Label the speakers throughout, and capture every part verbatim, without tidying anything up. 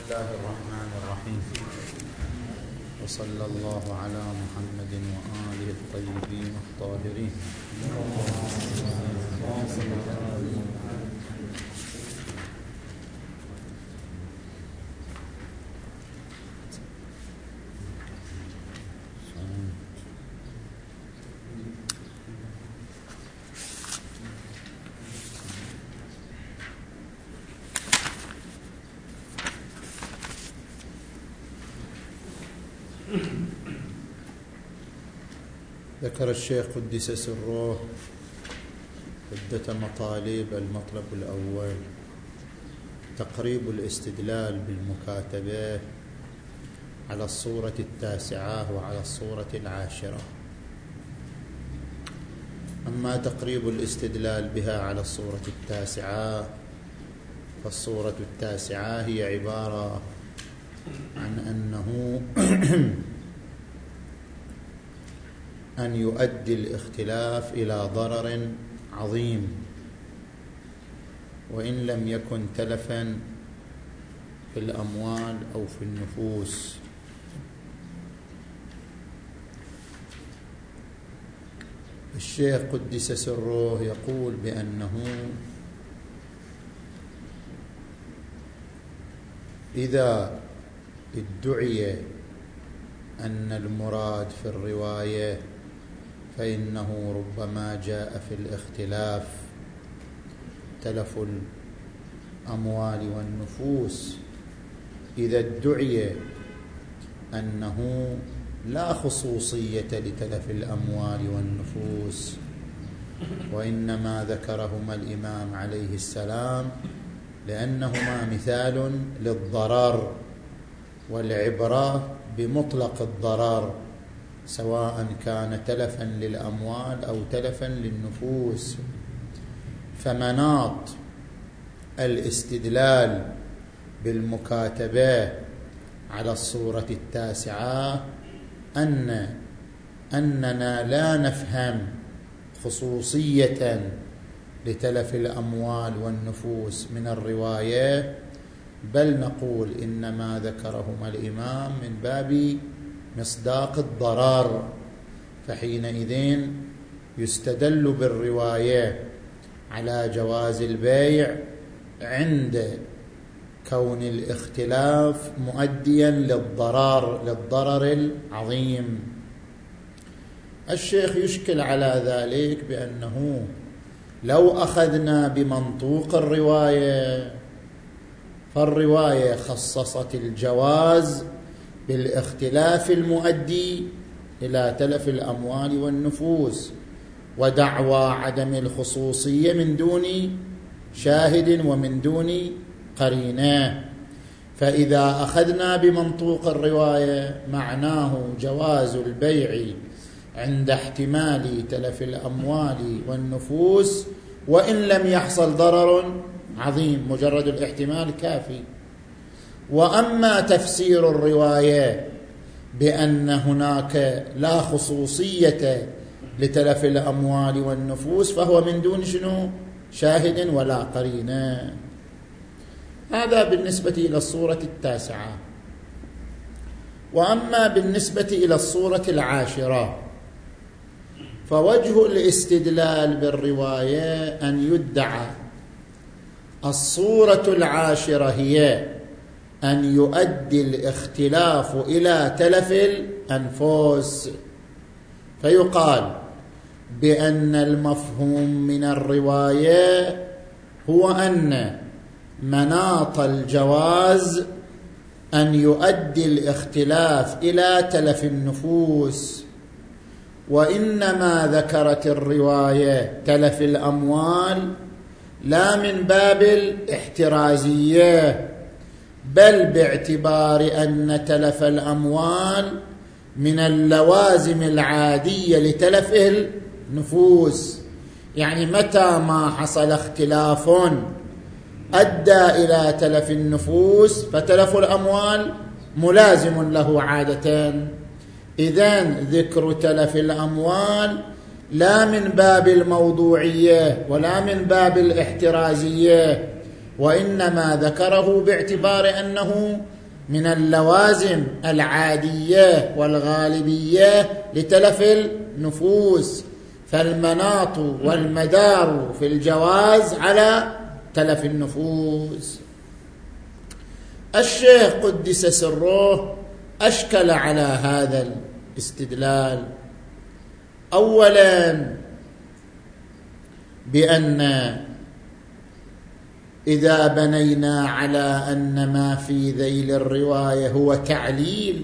Speaker 1: الله الرحمن الرحيم، وصلى الله على محمد وآله الطيبين الطاهرين. ذكر الشيخ قدس سره عدة مطالب. المطلب الأول تقريب الاستدلال بالمكاتبة على الصورة التاسعة وعلى الصورة العاشرة. أما تقريب الاستدلال بها على الصورة التاسعة فالصورة التاسعة هي عبارة عن أنه أن يؤدي الاختلاف إلى ضرر عظيم، وإن لم يكن تلفا في الأموال أو في النفوس. الشيخ قدس سره يقول بأنه إذا ادعي أن المراد في الرواية فإنه ربما جاء في الاختلاف تلف الأموال والنفوس. إذا ادعي أنه لا خصوصية لتلف الأموال والنفوس، وإنما ذكرهما الإمام عليه السلام لأنهما مثال للضرر، والعبرة بمطلق الضرر سواء كان تلفا للأموال أو تلفا للنفوس. فمناط الاستدلال بالمكاتبة على الصورة التاسعة أن أننا لا نفهم خصوصية لتلف الأموال والنفوس من الرواية، بل نقول إنما ذكرهما الإمام من باب مصداق الضرر. فحينئذ يستدل بالرواية على جواز البيع عند كون الاختلاف مؤديا للضرر للضرر العظيم. الشيخ يشكل على ذلك بأنه لو أخذنا بمنطوق الرواية فالرواية خصصت الجواز بالاختلاف المؤدي إلى تلف الأموال والنفوس، ودعوى عدم الخصوصية من دون شاهد ومن دون قرينة. فإذا أخذنا بمنطوق الرواية معناه جواز البيع عند احتمال تلف الأموال والنفوس وإن لم يحصل ضرر عظيم، مجرد الاحتمال كافي. وأما تفسير الرواية بأن هناك لا خصوصية لتلف الأموال والنفوس فهو من دون شنو؟ شاهد ولا قرينة. هذا بالنسبة إلى الصورة التاسعة. وأما بالنسبة إلى الصورة العاشرة فوجه الاستدلال بالرواية أن يدعى الصورة العاشرة هي أن يؤدي الاختلاف إلى تلف الأنفس، فيقال بأن المفهوم من الرواية هو أن مناط الجواز أن يؤدي الاختلاف إلى تلف النفوس، وإنما ذكرت الرواية تلف الأموال لا من باب الاحترازية، بل باعتبار أن تلف الأموال من اللوازم العادية لتلف النفوس. يعني متى ما حصل اختلاف أدى إلى تلف النفوس فتلف الأموال ملازم له عادة. إذن ذكر تلف الأموال لا من باب الموضوعية ولا من باب الاحترازية، وإنما ذكره باعتبار أنه من اللوازم العادية والغالبية لتلف النفوس، فالمناط والمدار في الجواز على تلف النفوس. الشيخ قدس سره أشكل على هذا الاستدلال، أولا بأن إذا بنينا على أن ما في ذيل الرواية هو تعليل،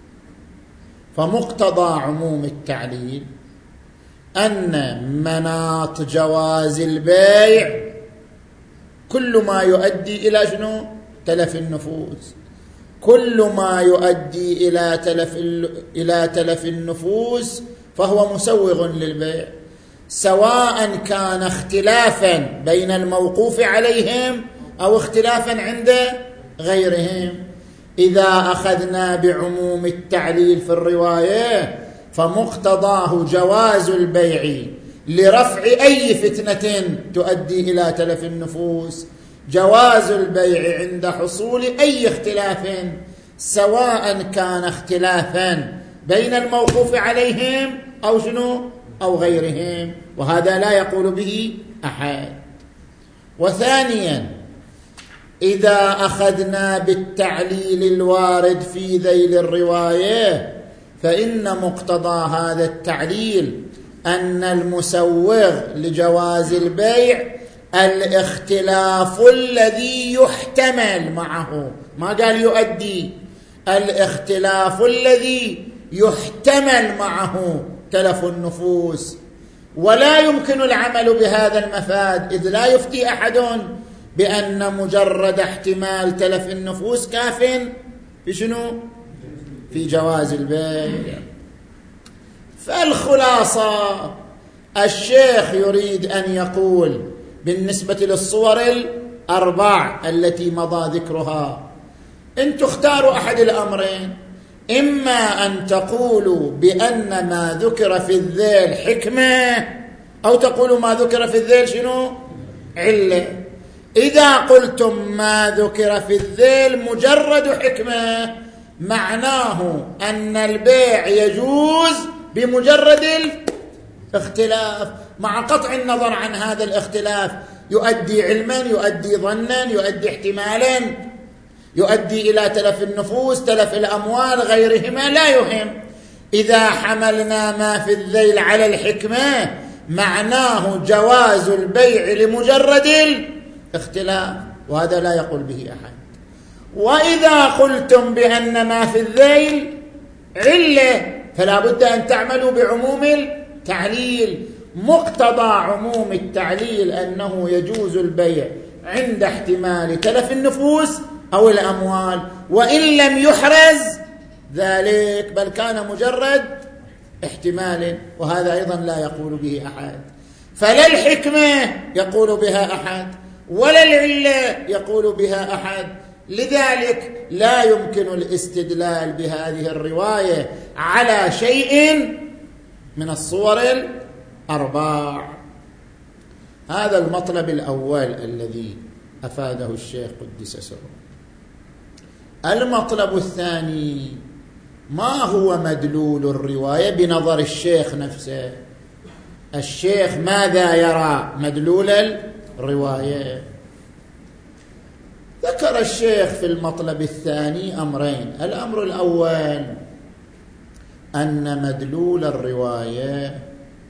Speaker 1: فمقتضى عموم التعليل أن مناط جواز البيع كل ما يؤدي إلى شنو؟ تلف النفوس. كل ما يؤدي إلى تلف إلى تلف النفوس فهو مسوغ للبيع، سواء كان اختلافا بين الموقوف عليهم أو اختلافا عند غيرهم. إذا أخذنا بعموم التعليل في الرواية فمقتضاه جواز البيع لرفع أي فتنة تؤدي إلى تلف النفوس، جواز البيع عند حصول أي اختلاف، سواء كان اختلافا بين الموقوف عليهم أو شنو أو غيرهم، وهذا لا يقول به أحد. وثانيا إذا أخذنا بالتعليل الوارد في ذيل الرواية فإن مقتضى هذا التعليل أن المسوغ لجواز البيع الاختلاف الذي يحتمل معه، ما قال يؤدي، الاختلاف الذي يحتمل معه تلف النفوس. ولا يمكن العمل بهذا المفاد، إذ لا يفتي أحد بأن مجرد احتمال تلف النفوس كاف في شنو؟ في جواز البيع. فالخلاصة الشيخ يريد أن يقول بالنسبة للصور الأربع التي مضى ذكرها، أنتم اختاروا أحد الأمرين، إما أن تقولوا بأن ما ذكر في الذيل حكمة، أو تقولوا ما ذكر في الذيل شنو؟ علة. إذا قلتم ما ذكر في الذيل مجرد حكمة معناه أن البيع يجوز بمجرد الاختلاف، مع قطع النظر عن هذا الاختلاف، يؤدي علما، يؤدي ظنا، يؤدي احتمالا، يؤدي إلى تلف النفوس، تلف الأموال، غيرهما لا يهم. إذا حملنا ما في الذيل على الحكمة معناه جواز البيع لمجرد الاختلاف، وهذا لا يقول به أحد. وإذا قلتم بأن ما في الذيل علة فلا بد أن تعملوا بعموم التعليل. مقتضى عموم التعليل أنه يجوز البيع عند احتمال تلف النفوس أو الأموال، وإن لم يحرز ذلك بل كان مجرد احتمال، وهذا أيضا لا يقول به أحد. فلا الحكمة يقول بها أحد ولا العلة يقول بها أحد، لذلك لا يمكن الاستدلال بهذه الرواية على شيء من الصور الأربع. هذا المطلب الأول الذي أفاده الشيخ قدس سره. المطلب الثاني، ما هو مدلول الرواية بنظر الشيخ نفسه؟ الشيخ ماذا يرى مدلول الرواية؟ ذكر الشيخ في المطلب الثاني أمرين. الأمر الأول أن مدلول الرواية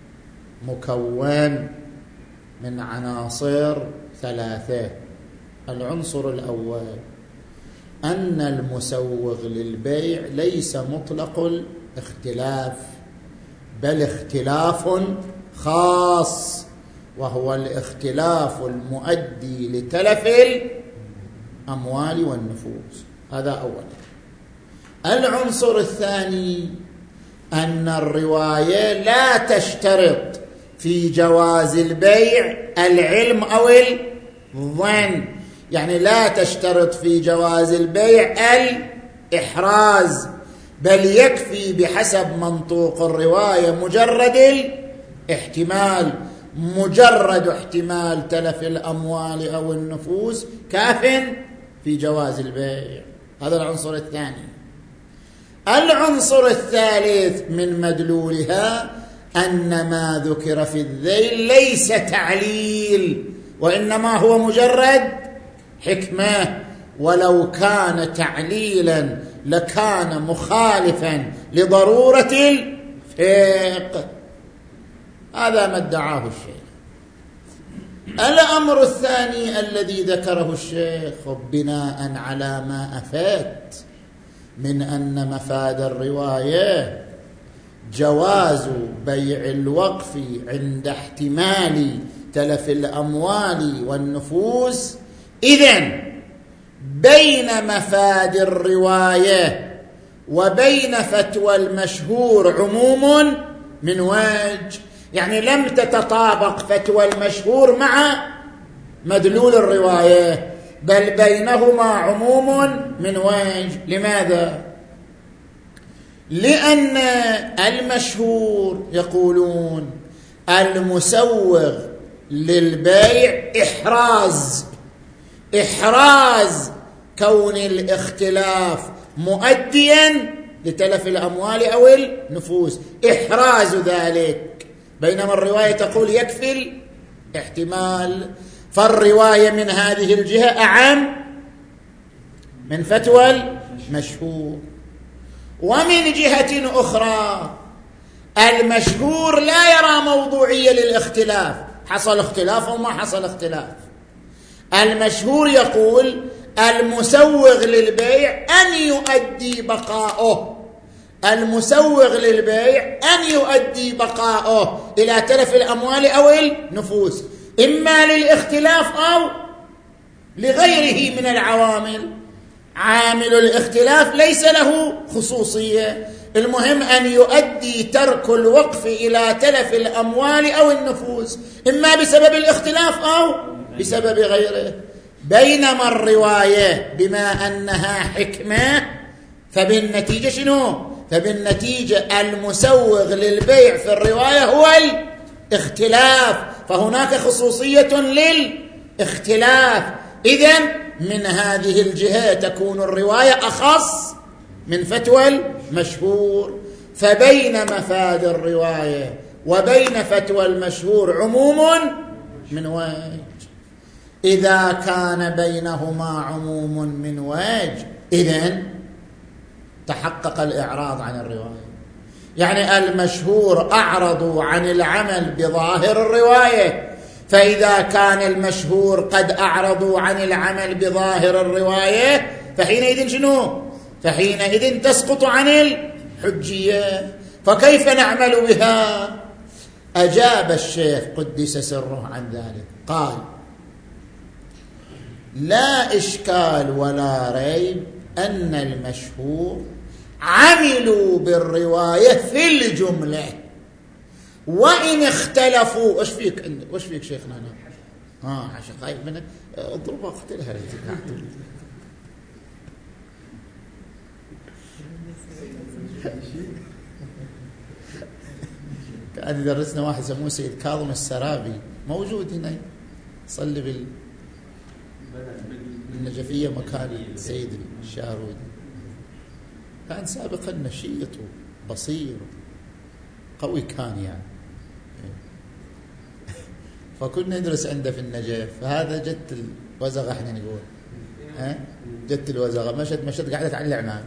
Speaker 1: مكون من عناصر ثلاثة. العنصر الأول أن المسوغ للبيع ليس مطلق الاختلاف، بل اختلاف خاص، وهو الاختلاف المؤدي لتلف الأموال والنفوس. هذا أولا. العنصر الثاني أن الرواية لا تشترط في جواز البيع العلم أو الظن، يعني لا تشترط في جواز البيع الإحراز، بل يكفي بحسب منطوق الرواية مجرد الاحتمال. مجرد احتمال تلف الأموال أو النفوس كاف في جواز البيع. هذا العنصر الثاني. العنصر الثالث من مدلولها أن ما ذكر في الذيل ليس تعليل، وإنما هو مجرد حكمة، ولو كان تعليلا لكان مخالفا لضرورة الفقه. هذا ما ادعاه الشيخ. الأمر الثاني الذي ذكره الشيخ بناء على ما أفاد من أن مفاد الرواية جواز بيع الوقف عند احتمال تلف الأموال والنفوس، إذن بين مفاد الرواية وبين فتوى المشهور عموم من وجه، يعني لم تتطابق فتوى المشهور مع مدلول الرواية، بل بينهما عموم من وجه. لماذا؟ لأن المشهور يقولون المسوغ للبيع إحراز إحراز كون الاختلاف مؤديا لتلف الأموال أو النفوس، إحراز ذلك، بينما الرواية تقول يكفي الاحتمال. فالرواية من هذه الجهة أعم من فتوى المشهور. ومن جهة أخرى المشهور لا يرى موضوعية للاختلاف، حصل اختلاف أو ما حصل اختلاف. المشهور يقول المسوغ للبيع أن يؤدي بقاؤه المسوغ للبيع أن يؤدي بقاؤه إلى تلف الأموال أو النفوس، إما للاختلاف أو لغيره من العوامل. عامل الاختلاف ليس له خصوصية، المهم أن يؤدي ترك الوقف إلى تلف الأموال أو النفوس، إما بسبب الاختلاف أو بسبب غيره. بينما الرواية بما أنها حكمة فبالنتيجة شنو؟ فبالنتيجة المسوغ للبيع في الرواية هو الاختلاف، فهناك خصوصية للاختلاف. إذن من هذه الجهة تكون الرواية أخص من فتوى المشهور. فبين مفاد الرواية وبين فتوى المشهور عموم من وجه. إذا كان بينهما عموم من وجه إذن تحقق الإعراض عن الرواية، يعني المشهور أعرضوا عن العمل بظاهر الرواية، فإذا كان المشهور قد أعرضوا عن العمل بظاهر الرواية فحينئذ شنو؟ فحينئذ تسقط عن الحجية. فكيف نعمل بها؟ أجاب الشيخ قدس سره عن ذلك، قال لا إشكال ولا ريب أن المشهور عملوا بالرواية في الجملة، وإن اختلفوا. وش فيك عندك؟ وش فيك شيخنا أنا؟ آه عشان خايف منك اضربها اقتلها. كان يدرسنا واحد سموه سيد كاظم السرابي، موجود هنا صلي بال النجفية مكان سيد الشارودي. كان سابقا نشيط وبصير قوي كان يعني. فكنا ندرس عنده في النجف، فهذا جت الوزغة احنا نقول ها جت الوزغة مشت مشت قعدت على العمام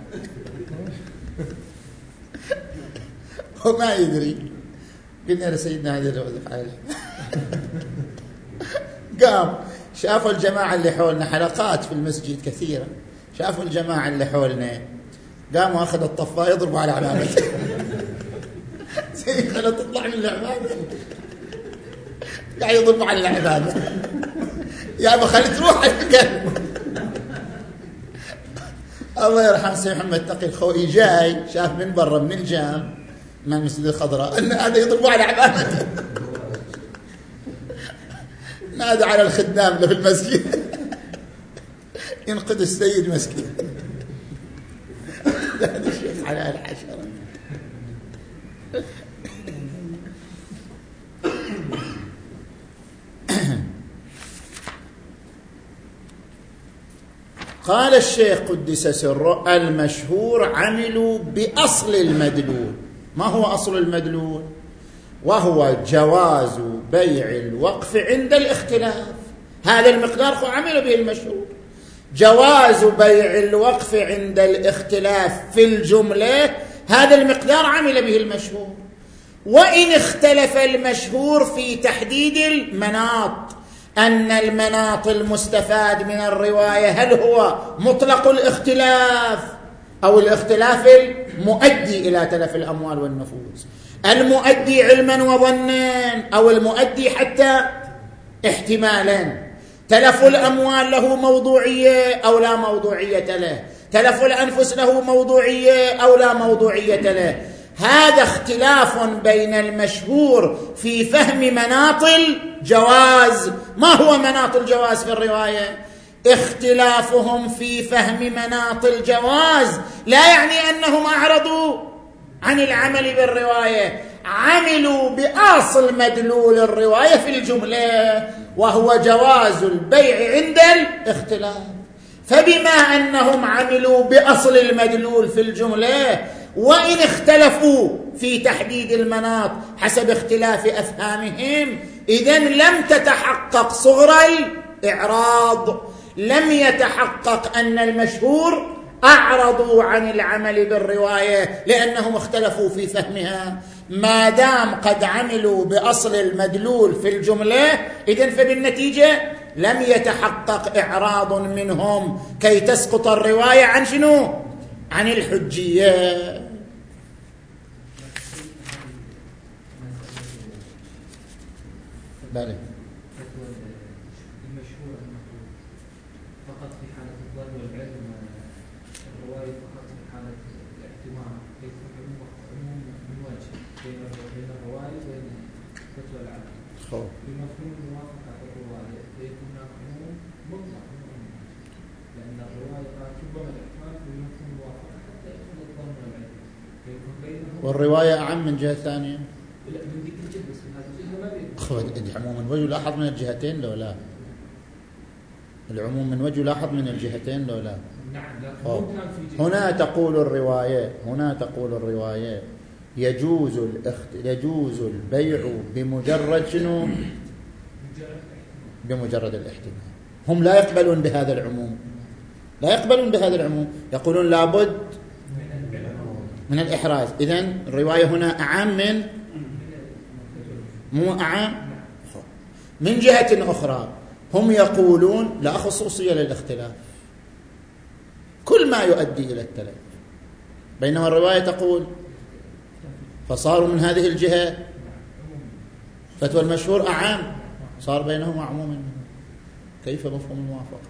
Speaker 1: وما يدري. قلنا يا سيدنا هذه الوزغة على قام شافوا الجماعة اللي حولنا، حلقات في المسجد كثيرة، شافوا الجماعة اللي حولنا قاموا أخذ الطفاء يضربوا على عمامته زي خلت تطلع من العمامة قاعد يضربوا على العمامة يا أبا خلي تروح القلب. الله يرحم سيد محمد تقي الخوئي جاي شاف من برا من الجام من المسجد الخضراء أن هذا يضربوا على عمامته، نادى على الخدام له في المسجد ينقذ السيد مسكين هذا الشيخ على الحشرة. قال الشيخ قدس سره: المشهور عملوا بأصل المدلول. ما هو أصل المدلول؟ وهو جواز بيع الوقف عند الاختلاف. هذا المقدار هو عمل به المشهور، جواز بيع الوقف عند الاختلاف في الجملة، هذا المقدار عمل به المشهور. وإن اختلف المشهور في تحديد المناط، أن المناط المستفاد من الرواية هل هو مطلق الاختلاف أو الاختلاف المؤدي إلى تلف الأموال والنفوس، المؤدي علما وظنا أو المؤدي حتى احتمالا. تلف الأموال له موضوعية أو لا موضوعية له، تلف الأنفس له موضوعية أو لا موضوعية له. هذا اختلاف بين المشهور في فهم مناط الجواز. ما هو مناط الجواز في الرواية؟ اختلافهم في فهم مناط الجواز لا يعني أنهم أعرضوا عن العمل بالرواية، عملوا بأصل مدلول الرواية في الجملة، وهو جواز البيع عند الاختلاف. فبما أنهم عملوا بأصل المدلول في الجملة، وإن اختلفوا في تحديد المناط حسب اختلاف أفهامهم، إذن لم تتحقق صغر الإعراض، لم يتحقق أن المشهور أعرضوا عن العمل بالرواية لأنهم اختلفوا في فهمها. ما دام قد عملوا بأصل المدلول في الجملة، إذن فبالنتيجة لم يتحقق إعراض منهم كي تسقط الرواية عن شنو؟ عن الحجية. بله.
Speaker 2: المشهور أنه فقط في حالة الظن والعلم، الرواية فقط في حالة الاحتمال، يكون عموم من وجه بين الرواية وبين فتوى العالم. بمفهوم الموافقة الرواية يكون عموم مطلق، لأن الرواية قد تبقى الاحتمال بمفهوم الموافقة حتى يكون الظن والعلم، يكون بينهم.
Speaker 1: والرواية أعم من جهة ثانية.
Speaker 2: لا، من ذيك الجهة بس من هذا الجهة ما بين.
Speaker 1: العموم من وجه لاحظ من الجهتين لو لا؟ العموم من وجه لاحظ من الجهتين لو لا؟
Speaker 2: نعم، لكن
Speaker 1: هنا تقول الرواية هنا تقول الرواية يجوز الاخت... يجوز البيع بمجرد شنو؟ بمجرد الاحتمال. هم لا يقبلون بهذا العموم، لا يقبلون بهذا العموم، يقولون لابد من الإحراز. إذن الرواية هنا أعم من مو أعم. من جهة أخرى هم يقولون لا خصوصية للاختلاف، كل ما يؤدي إلى التلف، بينما الرواية تقول فصاروا من هذه الجهة فتوى المشهور أعام، صار بينهما عموم منه. كيف مفهوم الموافقة؟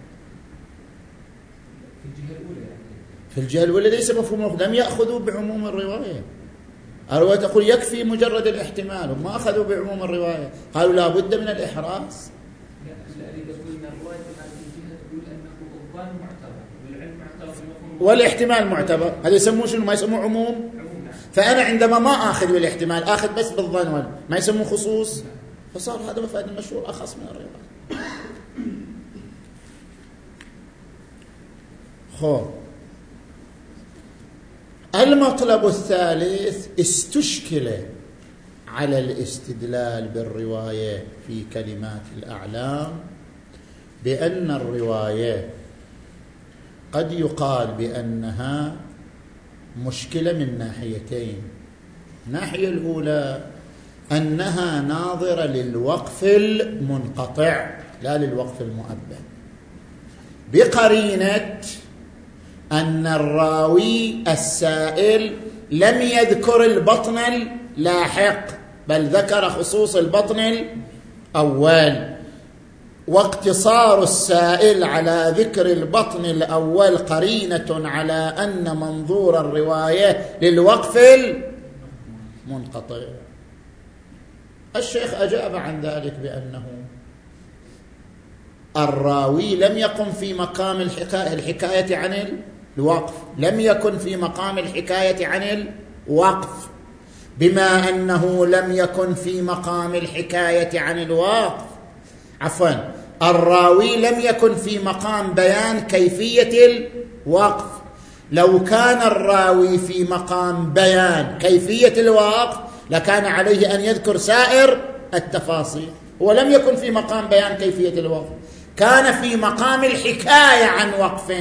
Speaker 2: في الجهة الأولى
Speaker 1: في الجهة الأولى ليس مفهوم الموافقة، لم يأخذوا بعموم الرواية. الرواية تقول يكفي مجرد الاحتمال، وما أخذوا بعموم الرواية، قالوا لا بد من الإحراز. والاحتمال معتبر، هذا يسموه شنو؟ ما يسموه عموم. فأنا عندما ما أخذ بالاحتمال أخذ بس بالظن، ما يسموه خصوص، فصار هذا مفاد المشهور أخص من الرواية. خو المطلب الثالث استشكل على الاستدلال بالرواية في كلمات الأعلام بأن الرواية قد يقال بأنها مشكلة من ناحيتين. الناحية الأولى أنها ناظرة للوقف المنقطع لا للوقف المؤبد، بقرينة أن الراوي السائل لم يذكر البطن اللاحق بل ذكر خصوص البطن الأول، واقتصار السائل على ذكر البطن الأول قرينة على أن منظور الرواية للوقف المنقطع. الشيخ أجاب عن ذلك بأنه الراوي لم يقم في مقام الحكاية, الحكاية عن الوقف، لم يكن في مقام الحكاية عن الوقف. بما أنه لم يكن في مقام الحكاية عن الوقف عفوا الراوي لم يكن في مقام بيان كيفية الوقف. لو كان الراوي في مقام بيان كيفية الوقف لكان عليه أن يذكر سائر التفاصيل. هو لم يكن في مقام بيان كيفية الوقف، كان في مقام الحكاية عن وقف،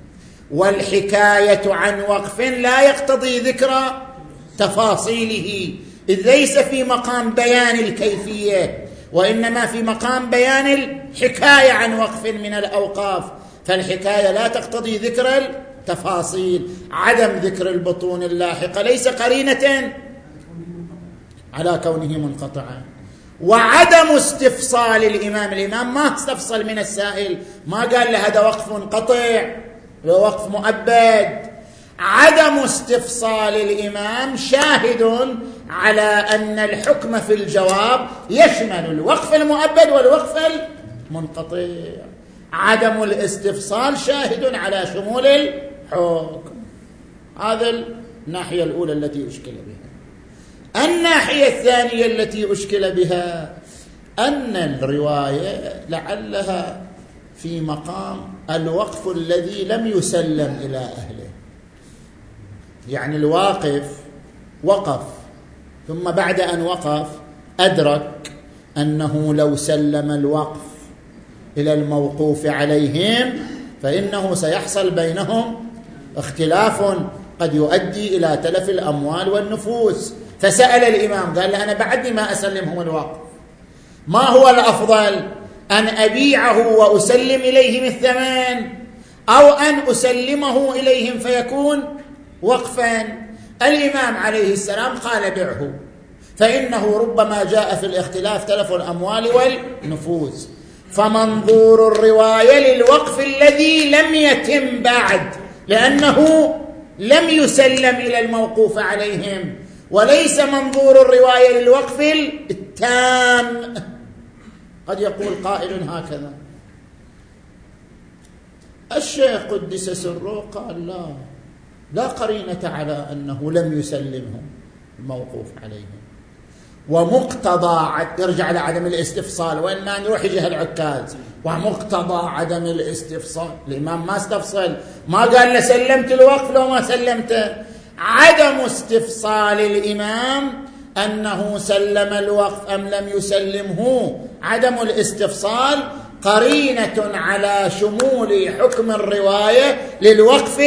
Speaker 1: والحكاية عن وقف لا يقتضي ذكر تفاصيله، إذ ليس في مقام بيان الكيفية وإنما في مقام بيان الحكاية عن وقف من الأوقاف، فالحكاية لا تقتضي ذكر التفاصيل. عدم ذكر البطون اللاحقة ليس قرينة على كونه منقطعا. وعدم استفصال الإمام، الإمام ما استفصل من السائل، ما قال له هذا وقف منقطع ووقف مؤبد. عدم استفصال الإمام شاهد على أن الحكم في الجواب يشمل الوقف المؤبد والوقف المنقطع. عدم الاستفصال شاهد على شمول الحكم. هذا الناحية الأولى التي أشكل بها. الناحية الثانية التي أشكل بها أن الرواية لعلها في مقام الوقف الذي لم يسلم إلى أهله، يعني الواقف وقف ثم بعد أن وقف أدرك أنه لو سلم الوقف إلى الموقوف عليهم فإنه سيحصل بينهم اختلاف قد يؤدي إلى تلف الأموال والنفوس، فسأل الإمام قال له أنا بعدني ما أسلمهم الوقف، ما هو الأفضل، أن أبيعه وأسلم إليهم الثمن أو أن أسلمه إليهم فيكون وقفا؟ الإمام عليه السلام قال بعه، فإنه ربما جاء في الاختلاف تلف الأموال والنفوس. فمنظور الرواية للوقف الذي لم يتم بعد، لأنه لم يسلم إلى الموقوف عليهم، وليس منظور الرواية للوقف التام. قد يقول قائل هكذا: الشيخ قدس سره قال لا لا قرينة على أنه لم يسلمهم الموقوف عليهم، ومقتضى يرجع لعدم الاستفصال، وين ما نروح يجي العكاز، ومقتضى عدم الاستفصال الإمام ما استفصل، ما قال له سلمت الوقف لو ما سلمته. عدم استفصال الإمام أنه سلم الوقف أم لم يسلمه، عدم الاستفصال قرينة على شمول حكم الرواية للوقف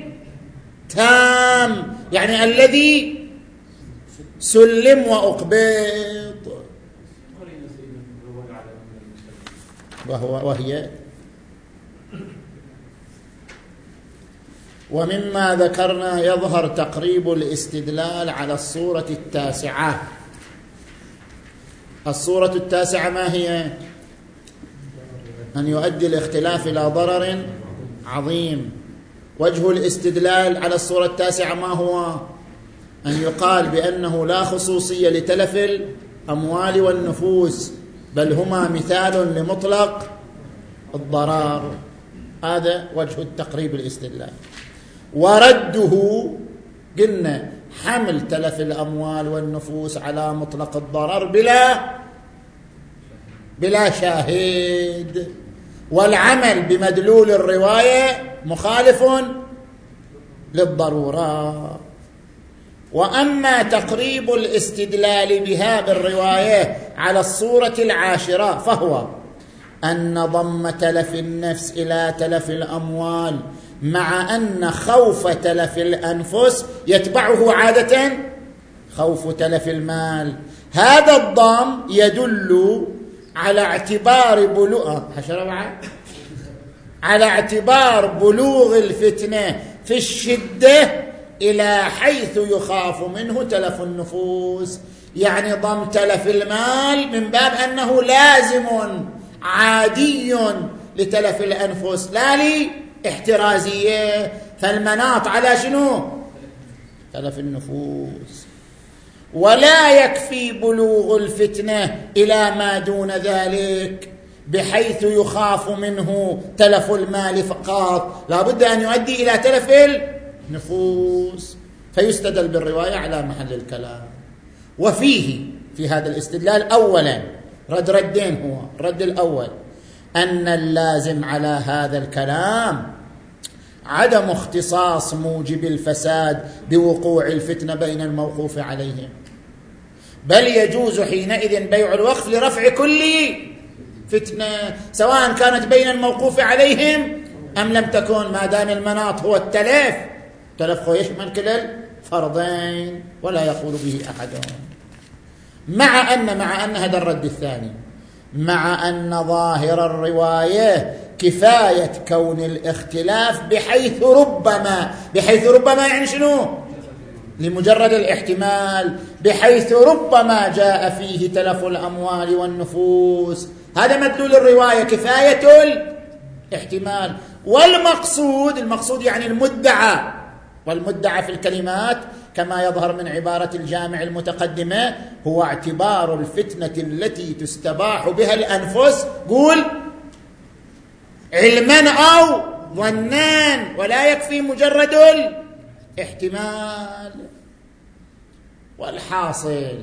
Speaker 1: التام، يعني الذي سلم وأقبض، وهو وهي ومما ذكرنا يظهر تقريب الاستدلال على الصورة التاسعة. الصورة التاسعة ما هي؟ أن يؤدي الاختلاف إلى ضرر عظيم. وجه الاستدلال على الصورة التاسعة ما هو؟ أن يقال بأنه لا خصوصية لتلف الأموال والنفوس، بل هما مثال لمطلق الضرر. هذا وجه التقريب الاستدلال. ورده قلنا حمل تلف الأموال والنفوس على مطلق الضرر بلا بلا شاهد، والعمل بمدلول الرواية مخالف للضرورة. وأما تقريب الاستدلال بها بالرواية على الصورة العاشرة فهو أن ضم تلف النفس إلى تلف الأموال، مع أن خوف تلف الأنفس يتبعه عادة خوف تلف المال. هذا الضم يدل على اعتبار بلوغ على اعتبار بلوغ الفتنة في الشدة إلى حيث يخاف منه تلف النفوس، يعني ضم تلف المال من باب أنه لازم عادي لتلف الأنفس لا لاحترازية، فالمناط على شنو؟ تلف النفوس. ولا يكفي بلوغ الفتنة إلى ما دون ذلك بحيث يخاف منه تلف المال فقط، لا بد أن يؤدي إلى تلف النفوس، فيستدل بالرواية على محل الكلام. وفيه في هذا الاستدلال أولا رد ردين، هو الرد الأول أن اللازم على هذا الكلام عدم اختصاص موجب الفساد بوقوع الفتنة بين الموقوف عليهم، بل يجوز حينئذ بيع الوقف لرفع كل فتنة سواء كانت بين الموقوف عليهم أم لم تكن، ما دام المناط هو التلف. التلف هو يشمل كلا الفرضين ولا يقول به أحد. مع أن مع أن هذا الرد الثاني، مع أن ظاهر الرواية كفاية كون الاختلاف بحيث ربما، بحيث ربما يعني شنو؟ لمجرد الاحتمال، بحيث ربما جاء فيه تلف الأموال والنفوس، هذا مدلول الرواية كفاية الاحتمال. والمقصود، المقصود يعني المدعى، والمدعى في الكلمات كما يظهر من عبارة الجامع المتقدمة هو اعتبار الفتنة التي تستباح بها الأنفس، قول علما أو ظنان، ولا يكفي مجرد الاحتمال. والحاصل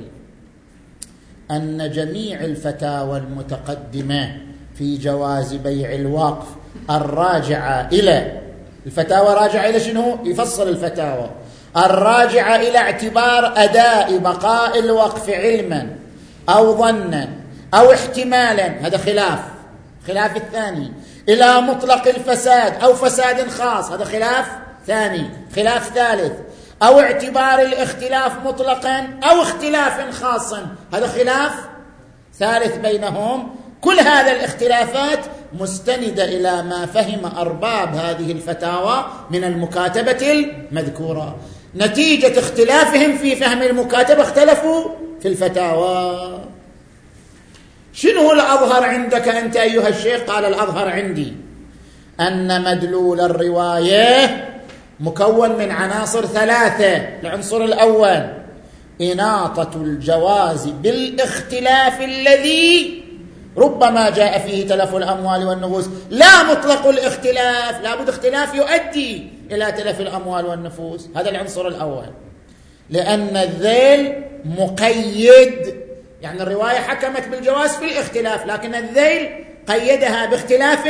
Speaker 1: أن جميع الفتاوى المتقدمة في جواز بيع الوقف الراجعة إلى الفتاوى، راجعة إلى شنو؟ يفصل الفتاوى الراجعة إلى اعتبار أداء بقاء الوقف علما أو ظنا أو احتمالا، هذا خلاف، خلاف الثاني، إلى مطلق الفساد أو فساد خاص، هذا خلاف ثاني، خلاف ثالث، أو اعتبار الاختلاف مطلقا أو اختلاف خاصا، هذا خلاف ثالث بينهم. كل هذه الاختلافات مستندة إلى ما فهم أرباب هذه الفتاوى من المكاتبة المذكورة. نتيجة اختلافهم في فهم المكاتبة اختلفوا في الفتاوى. شنو الأظهر عندك أنت أيها الشيخ؟ قال الأظهر عندي أن مدلول الرواية مكون من عناصر ثلاثة. العنصر الأول إناطة الجواز بالاختلاف الذي ربما جاء فيه تلف الأموال والنفوس، لا مطلق الاختلاف، لا بد اختلاف يؤدي إلى تلف الأموال والنفوس، هذا العنصر الأول. لأن الذيل مقيد، يعني الرواية حكمت بالجواز في الاختلاف، لكن الذيل قيدها باختلاف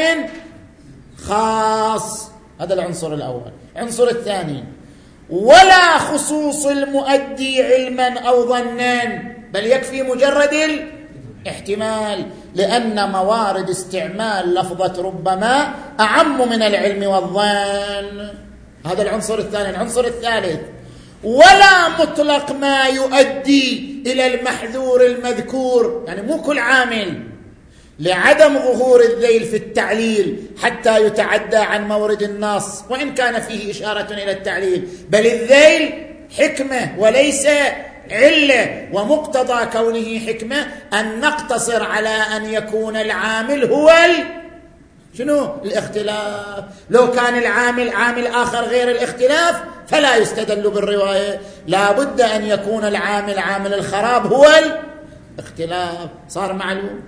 Speaker 1: خاص، هذا العنصر الأول. العنصر الثاني ولا خصوص المؤدي علما أو ظنا، بل يكفي مجرد الاحتمال، لأن موارد استعمال لفظة ربما أعم من العلم والظن، هذا العنصر الثاني. العنصر الثالث ولا مطلق ما يؤدي إلى المحذور المذكور، يعني مو كل عامل، لعدم ظهور الذيل في التعليل حتى يتعدى عن مورد النص وإن كان فيه إشارة إلى التعليل، بل الذيل حكمة وليس علة، ومقتضى كونه حكمة أن نقتصر على أن يكون العامل هو شنو؟ الاختلاف. لو كان العامل عامل آخر غير الاختلاف فلا يستدل بالرواية، لا بد أن يكون العامل عامل الخراب هو الاختلاف. صار معلوم؟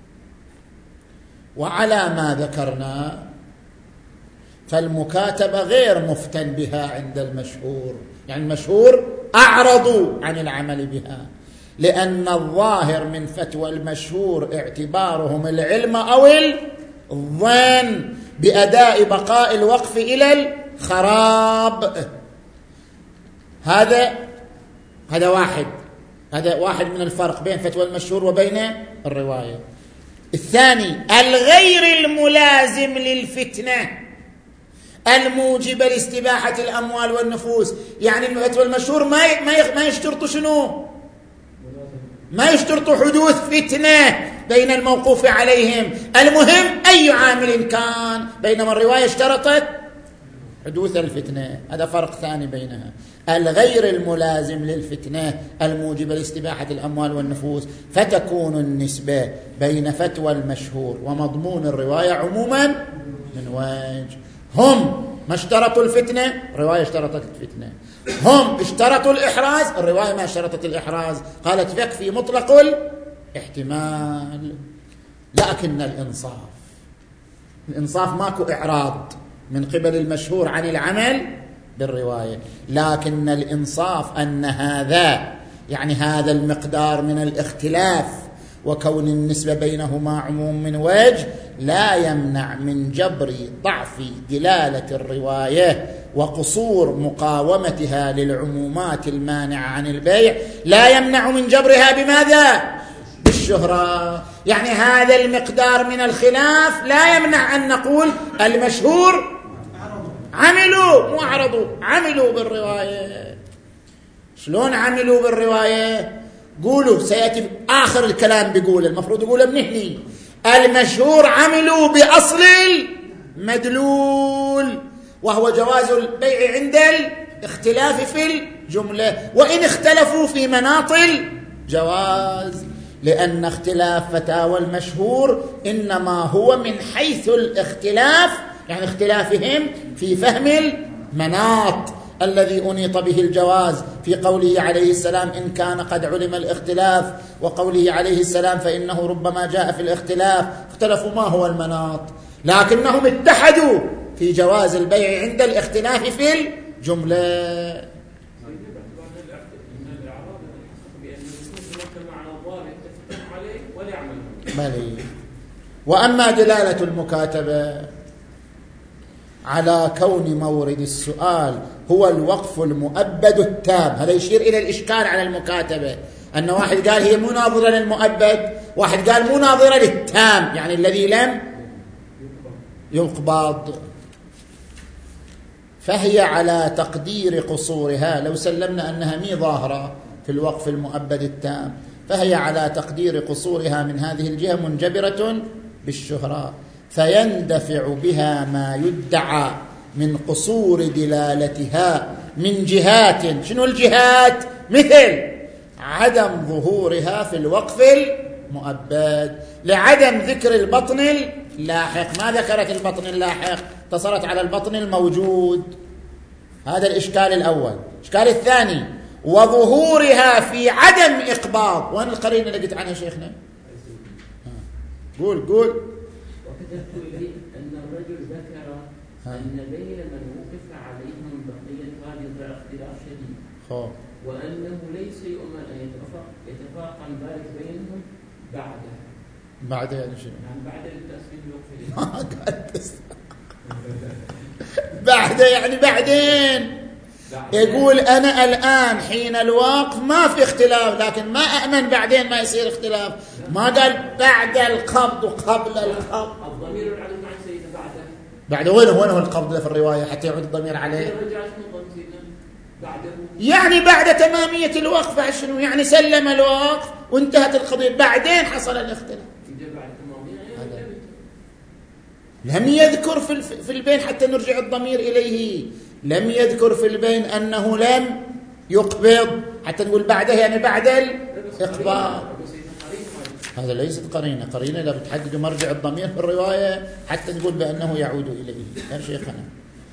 Speaker 1: وعلى ما ذكرنا فالمكاتبة غير مفتن بها عند المشهور، يعني المشهور أعرضوا عن العمل بها، لأن الظاهر من فتوى المشهور اعتبارهم العلم أو الظن بأداء بقاء الوقف إلى الخراب. هذا هذا واحد هذا واحد من الفرق بين فتوى المشهور وبين الرواية. الثاني الغير الملازم للفتنة الموجب لاستباحة الأموال والنفوس، يعني الفتوى المشهور ما ما يشترط شنو؟ ما يشترط حدوث فتنة بين الموقوف عليهم، المهم أي عامل كان، بينما الرواية اشترطت حدوث الفتنة. هذا فرق ثاني بينها. الغير الملازم للفتنة الموجب لاستباحة الأموال والنفوس، فتكون النسبة بين فتوى المشهور ومضمون الرواية عموما من وجه. هم ما اشترطوا الفتنة، الرواية اشترطت الفتنة. هم اشترطوا الإحراز، الرواية ما اشترطت الإحراز، قالت يكفي مطلق الاحتمال. لكن الإنصاف الإنصاف ماكو إعراض من قبل المشهور عن العمل بالرواية، لكن الإنصاف أن هذا يعني هذا المقدار من الاختلاف وكون النسبة بينهما عموم من وجه لا يمنع من جبر ضعف دلالة الرواية وقصور مقاومتها للعمومات المانعة عن البيع، لا يمنع من جبرها بماذا؟ بالشهرة. يعني هذا المقدار من الخلاف لا يمنع أن نقول المشهور عملوا مو عرضوا، عملوا بالرواية. شلون عملوا بالرواية؟ قولوا سيأتي آخر الكلام بيقول، المفروض يقول بنحني المشهور عملوا بأصل المدلول، وهو جواز البيع عند الاختلاف في الجملة، وإن اختلفوا في مناط الجواز، لأن اختلاف فتاوى المشهور إنما هو من حيث الاختلاف، يعني اختلافهم في فهم المناط الذي أنيط به الجواز، في قوله عليه السلام إن كان قد علم الاختلاف، وقوله عليه السلام فإنه ربما جاء في الاختلاف. اختلفوا ما هو المناط، لكنهم اتحدوا في جواز البيع عند الاختلاف في الجملة. بلي. وأما دلالة المكاتبة على كون مورد السؤال هو الوقف المؤبد التام، هذا يشير إلى الإشكال على المكاتبة، أن واحد قال هي مو ناظرة للمؤبد، واحد قال مو ناظرة للتام، يعني الذي لم يقبض. فهي على تقدير قصورها، لو سلمنا أنها مي ظاهرة في الوقف المؤبد التام، فهي على تقدير قصورها من هذه الجهة منجبرة بالشهرة، فيندفع بها ما يدعى من قصور دلالتها من جهات. شنو الجهات؟ مثل عدم ظهورها في الوقف المؤبد، لعدم ذكر البطن اللاحق. ما ذكرت البطن اللاحق، اقتصرت على البطن الموجود. هذا الإشكال الأول. الإشكال الثاني وظهورها في عدم إقباض. وين القرينة اللي قلت عنها شيخنا؟ قول قول.
Speaker 3: وكتبت إليه أن الرجل ذكر أن بين من وقف عليه من بقية هذه اختلاف شديد، وأنه ليس يؤمن أن يتفاقم ذلك بينهم بعده.
Speaker 1: بعد يعني شنو؟
Speaker 3: يعني بعد التسليم الوقف.
Speaker 1: ما قال بعد يعني بعدين. يقول أنا الآن حين الوقف ما في اختلاف، لكن ما أأمن بعدين ما يصير اختلاف. ما قال بعد القبض وقبل القبض.
Speaker 3: الضمير العدد مع سيدنا بعده.
Speaker 1: بعد وين وين هو القبض في الرواية حتى يعود الضمير عليه؟ يعني بعد تمامية الوقف. بعد شنو يعني؟ سلم الوقف وانتهت القضية، بعدين حصل الاختلاف. لم يذكر في في البين حتى نرجع الضمير إليه، لم يذكر في البين أنه لم يقبض حتى نقول بعده يعني بعد الإقباض. هذا ليست قرينة. قرينة لا بتحدد مرجع الضمير في الرواية حتى نقول بأنه يعود إليه. يا شيخنا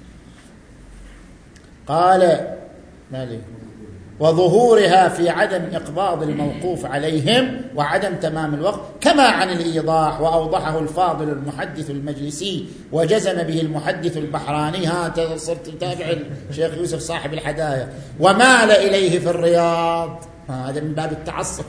Speaker 1: قال مالي وظهورها في عدم إقباض الموقوف عليهم وعدم تمام الوقت، كما عن الإيضاح وأوضحه الفاضل المحدث المجلسي وجزم به المحدث البحراني. ها صرت تتابع الشيخ يوسف صاحب الحدايا. ومال إليه في الرياض، هذا من باب التعصب.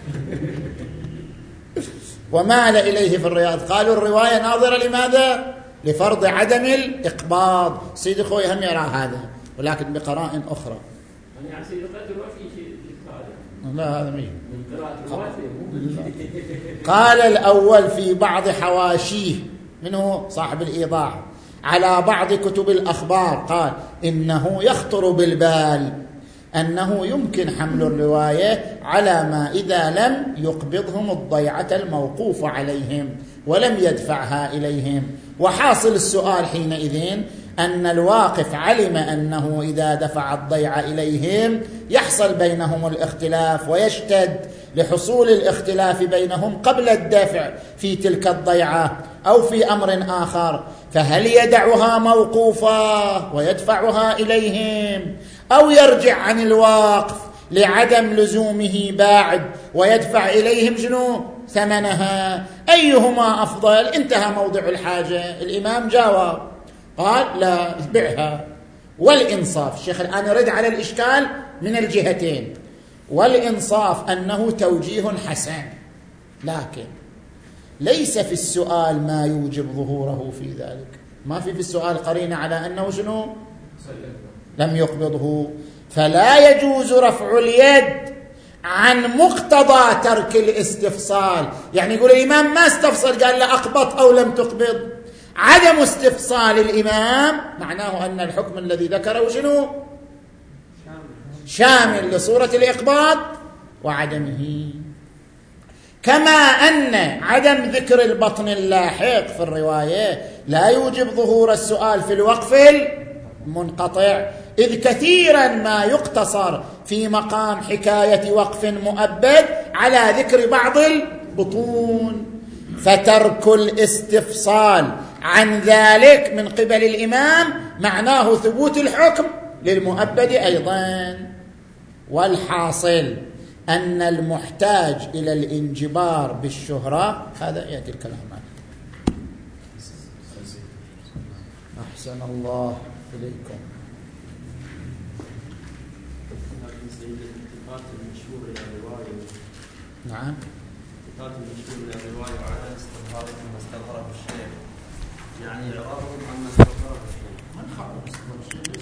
Speaker 1: ومال إليه في الرياض قالوا الرواية ناظرة لماذا؟ لفرض عدم الإقباض. سيد أخوي هم يرى هذا ولكن بقرائن أخرى.
Speaker 3: يعني سيد قدر وفي شيء
Speaker 1: لا هذا مين
Speaker 3: من قراءة
Speaker 1: قال الأول في بعض حواشيه منه صاحب الإيضاح على بعض كتب الأخبار، قال إنه يخطر بالبال أنه يمكن حمل الرواية على ما إذا لم يقبضهم الضيعة الموقوف عليهم ولم يدفعها إليهم. وحاصل السؤال حينئذ أن الواقف علم أنه إذا دفع الضيعة إليهم يحصل بينهم الاختلاف ويشتد لحصول الاختلاف بينهم قبل الدفع في تلك الضيعة أو في أمر آخر، فهل يدعها موقوفة ويدفعها إليهم أو يرجع عن الوقف لعدم لزومه بعد ويدفع إليهم شنو ثمنها؟ أيهما أفضل؟ انتهى موضع الحاجة. الإمام جاوب قال لا بيعها. والإنصاف، الشيخ الآن يرد على الإشكال من الجهتين. والإنصاف أنه توجيه حسن، لكن ليس في السؤال ما يوجب ظهوره في ذلك. ما في في السؤال قرينة على أنه شنو؟ لم يقبضه. فلا يجوز رفع اليد عن مقتضى ترك الاستفصال. يعني يقول الإمام ما استفصل، قال لا أقبض أو لم تقبض. عدم استفصال الإمام معناه أن الحكم الذي ذكره شنو؟ شامل لصورة الإقباض وعدمه. كما أن عدم ذكر البطن اللاحق في الرواية لا يوجب ظهور السؤال في الوقف المنقطع، إذ كثيرا ما يقتصر في مقام حكاية وقف مؤبد على ذكر بعض البطون. فترك الاستفصال عن ذلك من قبل الإمام معناه ثبوت الحكم للمؤبد أيضا. والحاصل أن المحتاج إلى الانجبار بالشهرة هذا يأتي الكلام عنه. أحسن الله إليكم. نعم.
Speaker 4: التقاط المشهور إلى الرواية وعدم استظهاره ما استظهره الشيخ، يعني إعراضهم عما استظهره الشيخ.
Speaker 1: من خالف استظهار الشيخ؟